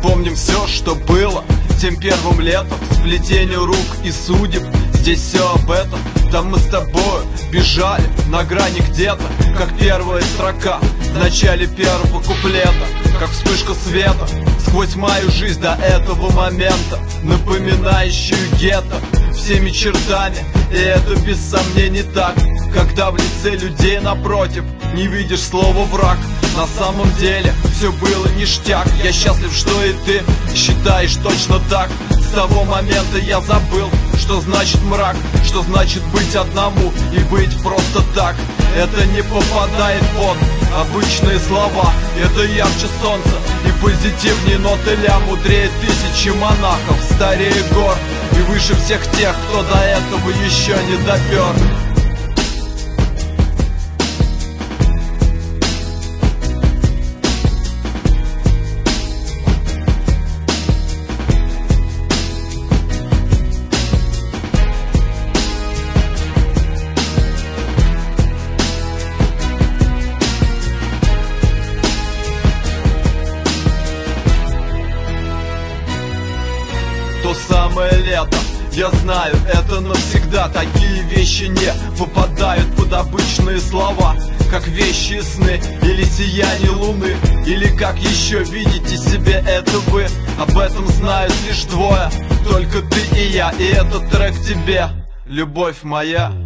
Помним все, что было тем первым летом, сплетение рук и судеб. Здесь все об этом. Там мы с тобою бежали на грани где-то, как первая строка в начале первого куплета, как вспышка света сквозь мою жизнь до этого момента, напоминающую гетто всеми чертами. И это без сомнений так, когда в лице людей напротив не видишь слова враг. На самом деле все было ништяк. Я счастлив, что и ты считаешь точно так. С того момента я забыл, что значит мрак, что значит быть одному и быть просто так. Это не попадает под обычные слова. Это ярче солнца и позитивнее ноты ля. Мудрее тысячи монахов, старее гор и выше всех тех, кто до этого еще не допер. То самое лето, я знаю, это навсегда. Такие вещи не попадают под обычные слова, как вещи и сны, или сияние луны, или как еще видите себе это вы. Об этом знают лишь двое, только ты и я. И этот трек тебе, любовь моя.